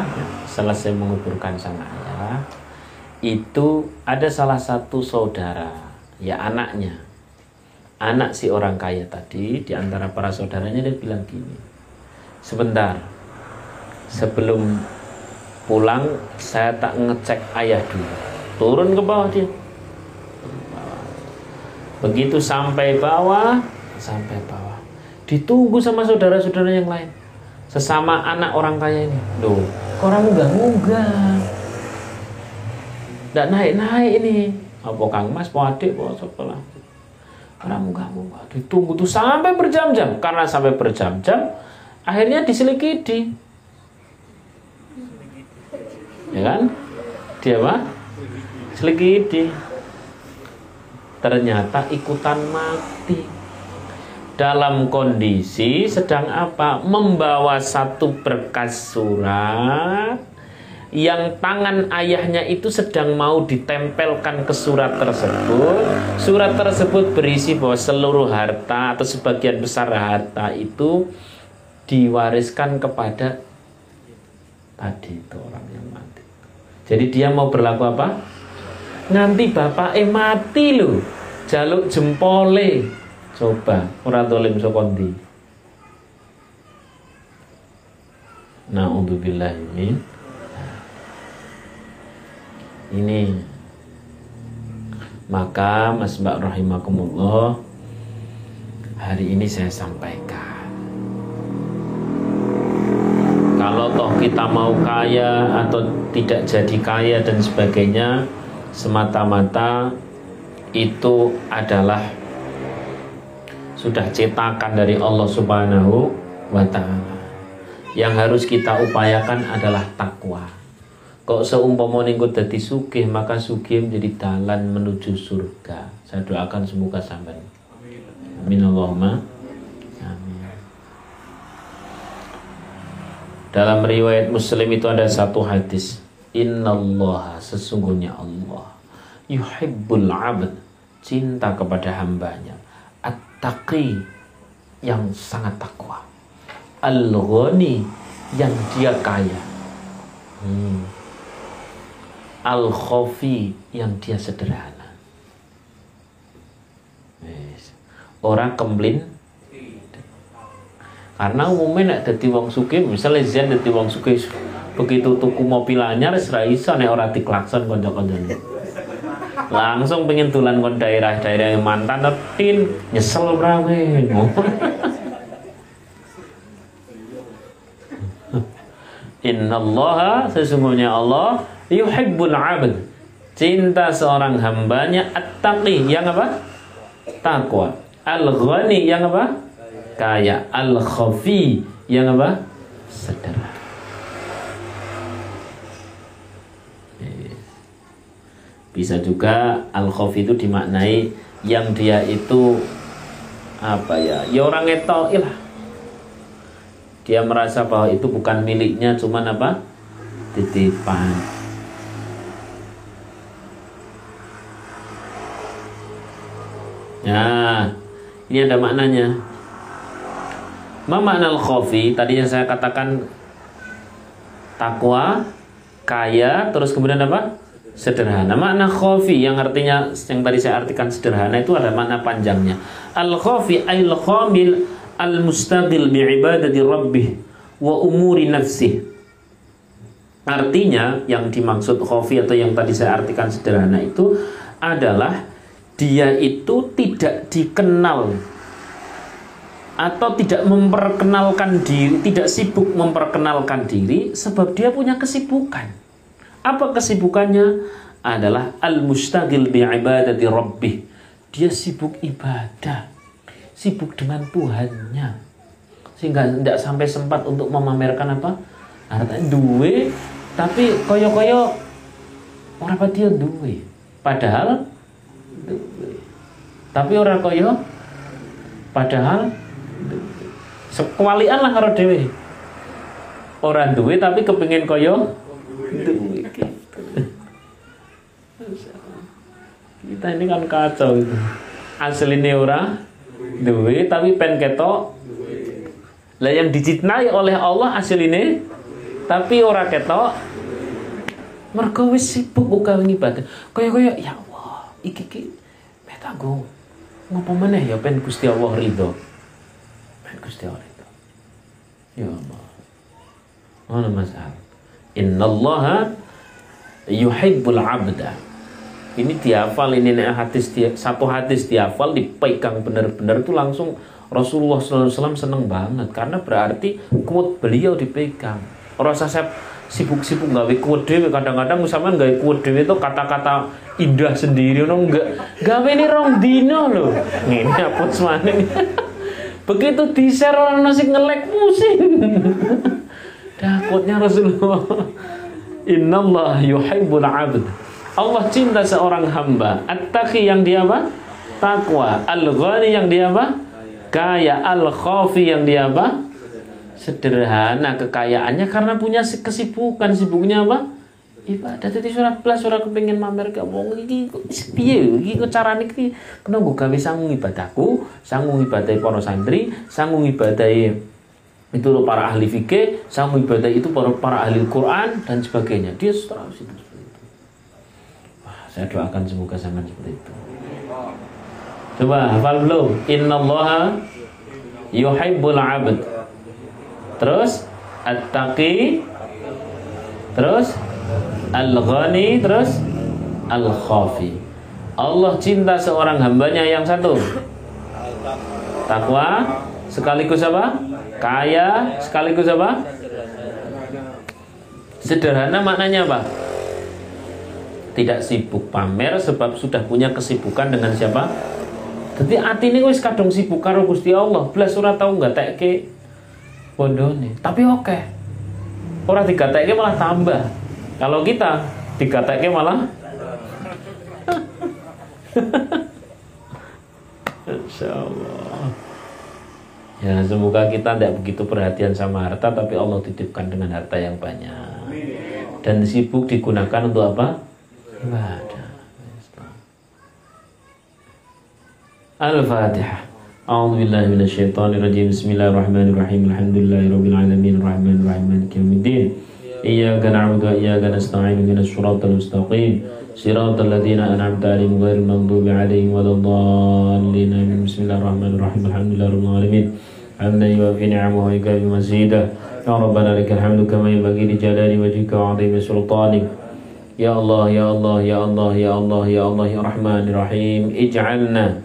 itu ada salah satu saudara, ya anaknya. Anak si orang kaya tadi, di antara para saudaranya dia bilang gini, sebentar, sebelum pulang saya tak ngecek ayah dulu. Turun ke bawah dia. Begitu sampai bawah, ditunggu sama saudara-saudara yang lain, sesama anak orang kaya ini. Loh, kok orang munggah-munggah, nggak naik-naik ini. Apa Kang Mas, po adik, po sekolah. Orang munggah-munggah, ditunggu tuh sampai berjam-jam. Karena sampai berjam-jam, akhirnya diselikidi. Ya kan? Dia apa? Selikidi. Ternyata ikutan mati. Dalam kondisi sedang apa? Membawa satu berkas surat yang tangan ayahnya itu sedang mau ditempelkan ke surat tersebut. Surat tersebut berisi bahwa seluruh harta atau sebagian besar harta itu diwariskan kepada tadi itu orang yang mati. Jadi dia mau berlaku apa? Nanti bapak mati loh, jaluk jempole. Coba orang dolim sokondi. Na'udzubillahi min. Ini maka Mas Mbak rahimakumullah, hari ini saya sampaikan, kalau toh kita mau kaya atau tidak jadi kaya dan sebagainya, semata-mata itu adalah sudah cetakan dari Allah Subhanahu wa ta'ala. Yang harus kita upayakan adalah takwa. Kok seumpama niku dadi sugih, maka sugih menjadi jalan menuju surga. Saya doakan semoga sampai. Amin Allahumma. Amin. Dalam riwayat Muslim itu ada satu hadis, innallaha, sesungguhnya Allah, yuhibbul abd, cinta kepada hambanya, at-taqi, yang sangat takwa, al-ghani, yang dia kaya, al-khafi, yang dia sederhana. Orang kemblin. Karena umumnya nek dadi wong sugih, misalnya Zen dadi wong sugih, begitu tuku mobil anyar wis ra iso nek ora diklakson kanca-kancane. Langsung pengen dolan kon daerah-daerah yang mantan netin, nyesel brawe. Innallaha, sesungguhnya Allah, yuhibbul abd, cinta seorang hambanya, at-taqi, yang apa? Takwa, al-ghani, yang apa? Kaya, al-khafi, yang apa? Sederhana. Bisa juga al-khafi itu dimaknai yang dia itu apa ya? Ya orang etoi lah. Dia merasa bahwa itu bukan miliknya, cuman apa? Titipan. Nah, ini ada maknanya. Ma makna al-khafi? Tadi yang saya katakan takwa, kaya, terus kemudian apa? Sederhana. Makna khafi yang artinya, yang tadi saya artikan sederhana, itu ada makna panjangnya. Al-khafi al-khamil al-mustaghil bi'ibadati rabbih wa umuri nafsih. Artinya yang dimaksud khafi atau yang tadi saya artikan sederhana itu adalah dia itu tidak dikenal atau tidak memperkenalkan diri, tidak sibuk memperkenalkan diri sebab dia punya kesibukan. Apa kesibukannya? Adalah al-mustaghil bi'ibadati rabbih. Dia sibuk ibadah, sibuk dengan Tuhannya, sehingga tidak sampai sempat untuk memamerkan apa? Harta duwe, tapi koyo-koyo orang dia duwe. Padahal duwe. Tapi orang koyo padahal sekewalian lah karo dhewe. Orang duwe tapi kepengin koyo duwe gitu. Kita ini kan kacau itu. Asline ora duwe tapi pen ketok. Lah yang dicintai oleh Allah asline tapi ora ketok. Mergo wis sibuk uga ngibadah. Kaya ya Allah, iki metanggo. Ngopo meneh ya pen Gusti Allah ridho. Pen Gusti Allah ridho. Ya Allah. Ana masalah. Innallaha yuhibbul 'abda. Ini dihafal, ini hadis satu hadis dihafal, dipegang benar-benar itu langsung Rasulullah SAW seneng banget karena berarti quote beliau dipegang. Rasa saya sibuk-sibuk gawe quote dewe, kadang-kadang sampean gawe quote dewe itu kata-kata indah sendiri no enggak gawe ini rong dino loh. Ngene apa semane. Begitu di-share orang nasi ngelek pusing. Dah quote-nya Rasulullah. Innallaha yuhibbul 'abd. Allah cinta seorang hamba. At-taqi yang dia apa? Takwa. Al-ghani yang dia apa? Kaya. Al-khafi yang dia apa? Sederhana kekayaannya karena punya kesibukan. Sibuknya apa? Ibadah. Jadi surah belas surah kepengin mamer ke wong iki piye iki kok carane iki kena nggo gawe sanggung ibadahku, sanggung ibadahi para santri, sanggung ibadahi itu para ahli fikih, sanggung ibadah itu para ahli Quran dan sebagainya. Dia terus itu. Saya doakan semoga sangat seperti itu. Coba hafal belum? Innallaha yuhibbul 'abd. Terus at-taqi, terus al-ghani, terus al-khafi. Allah cinta seorang hambanya yang satu takwa, sekaligus apa? Kaya, sekaligus apa? Sederhana maknanya apa? Tidak sibuk pamer sebab sudah punya kesibukan dengan siapa? Jadi hati ini wis kadung sibuk karo Gusti Allah. Belas ora tau gatekke bondone. Tapi oke. Ora digatekke malah tambah. Kalau kita digatekke malah insyaallah. Ya semoga kita tidak begitu perhatian sama harta, tapi Allah titipkan dengan harta yang banyak. Dan sibuk digunakan untuk apa? Ibadah. Al-Fatihah. A'udzu billahi minasyaitonir rajim. Bismillahirrahmanirrahim. Alhamdulillahirabbil alamin arrahmanir rahim maliki yaumiddin. Iyyaka na'budu wa iyyaka nasta'in ihdinas siratal mustaqim. Siratal ladzina an'amta 'alaihim ghairil maghdubi 'alaihim waladdallin. Bismillahirrahmanirrahim. Alhamdulillahirabbil alamin. Hamdan yuwaffi ni'amahu wa yukafi mazidah. Ya Rabbana lakal hamdu kama yanbaghi li jalali wajhika wa 'azimi sultanik. Ya Allah, ya Allah, ya Allah, ya Allah, ya Allah, ya Rahman, Rahim. Ij'alna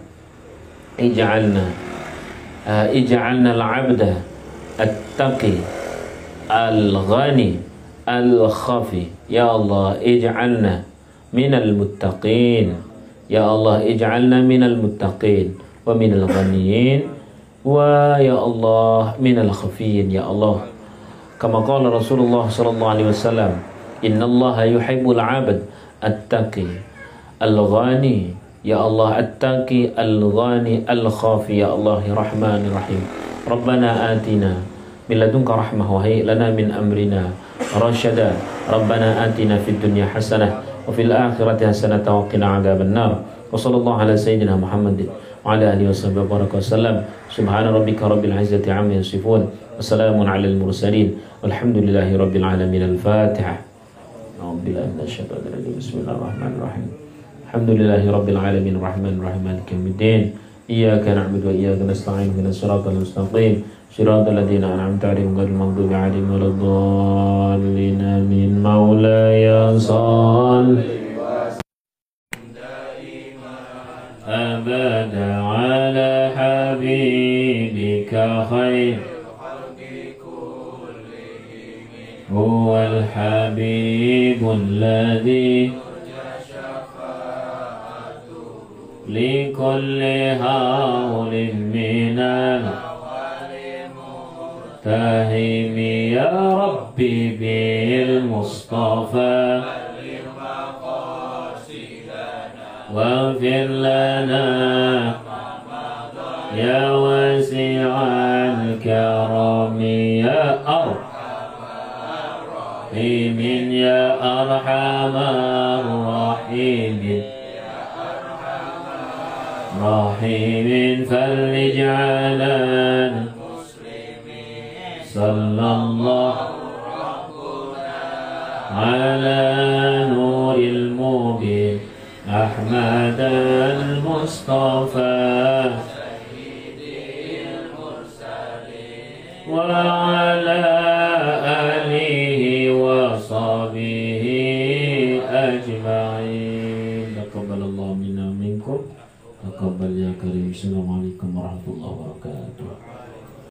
al-'abda at-taqi al-ghani al-khafi. Ya Allah, ij'alna minal muttaqin. Ya Allah, ij'alna minal muttaqin wa minal ghaniyin wa ya Allah minal khafiyin. Ya Allah, kama qala Rasulullah sallallahu alaihi wasallam, innallaha yuhibbul 'abd at-taqi al-ghani. Ya Allah, at-taqi al-ghani al-khafi. Ya Allah, ya Rahman, Rahim. Rabbana atina min ladunka rahmah wa hayyi lana min amrina rasyada. Rabbana atina fid dunya hasanah wa fil akhirati hasanah wa qina adzaban nar. Wa sallallahu ala sayyidina Muhammadin wa ala alihi washabbihi baraka wasallam. Subhana rabbika rabbil izzati amma yasifun wa salamun alal mursalin walhamdulillahi rabbil alamin. Al-Fatihah. Bismillahirrahmanirrahim. Alhamdulillahi rabbil alamin arrahmanir rahim maliki yaumiddin. إياك نعبد وإياك نستعين اهدنا الصراط المستقيم صراط الذين أنعمت عليهم غير المغضوب عليهم ولا الضالين آمين مولاي صل أبدا على حبيبك خير هو الحبيب الذي لكل هول من التهم يا ربي بالمصطفى واغفر لنا يا واسع الكرم يا أرحم يا أرحم الراحمين فرج على المسلمين صلى الله على نور المبين أحمد المصطفى سيد المرسلين وعلى آله وصحبه أجمعين تقبل الله منا ومنكم تقبل يا كريم. السلام عليكم ورحمة الله وبركاته.